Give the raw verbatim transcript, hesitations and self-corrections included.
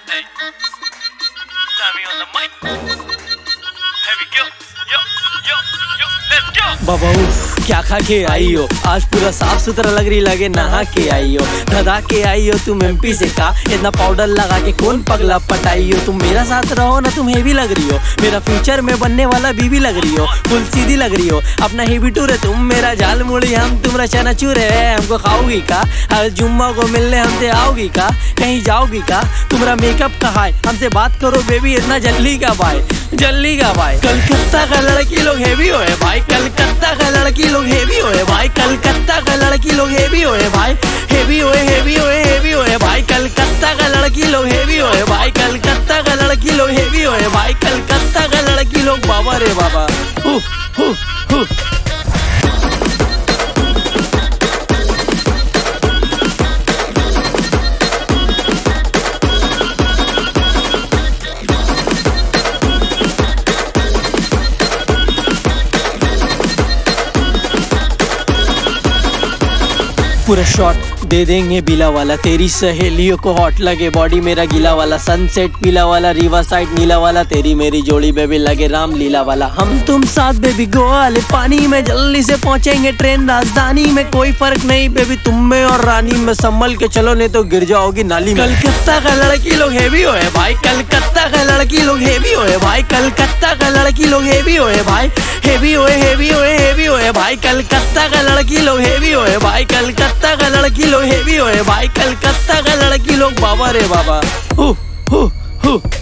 Hey, Sammy on the mic. Here we go. Yo, yo, yo, let's go. बाबा उफ, क्या खा के आई हो? आज पूरा साफ सुथरा लग रही, लगे नहा के आई हो। धधा के आई हो तुम एमपी से का? इतना पाउडर लगा के कौन पगला पटाई हो? तुम मेरा साथ रहो ना, तुम हेवी लग रही हो। मेरा फ्यूचर में बनने वाला बीवी लग रही हो। फुल सीधी लग रही हो। अपना हेवी टूर है तुम, मेरा जाल मुड़ी हम, तुम्हारा चनाचूर है। हमको खाओगी का? हर जुम्मा को मिलने हमसे आओगी का? कहीं जाओगी का? तुम्हारा मेकअप कहाँ है? हमसे बात करो बेबी, इतना जल्दी का भाई, जल्दी का भाई। कलकत्ता का लड़की लोग हेवी हो है भाई, कलकत्ता का लड़की लोग हेवी हो है भाई, कलकत्ता का लड़की लोग हेवी हो है भाई, हेवी हो हेवी हो हेवी हो है भाई, कलकत्ता का लड़की लोग हेवी हो है भाई, कलकत्ता का लड़की लोग हेवी हो है भाई, कलकत्ता का लड़की लोग बाबा रे बाबा। हु हु हु पूरा शॉट दे देंगे बिला वाला, तेरी सहेलियों को हॉट लगे बॉडी मेरा गीला वाला, सनसेट पीला वाला, रिवर साइड नीला वाला, तेरी मेरी जोड़ी बेबी लगे राम लीला वाला। हम तुम साथ बेबी गोवा वाले पानी में, जल्दी से पहुंचेंगे ट्रेन राजधानी में, कोई फर्क नहीं बेबी तुम में और रानी में, संभल के चलो नहीं तो गिर जाओगी नाली में। कलकत्ता का लड़की लोग हेवी हो है भाई, कलकत्ता का लड़की लोग हेवी हो है भाई, कलकत्ता का लड़की लोग हेवी हो है भाई, हेवी हो हेवी हो हेवी हो है भाई, कलकत्ता का लड़की लोग हेवी हो है भाई, कलकत्ता का लड़की लोग हेवी हो है भाई, कलकत्ता का लड़की लोग बाबा रे बाबा। हु हु हु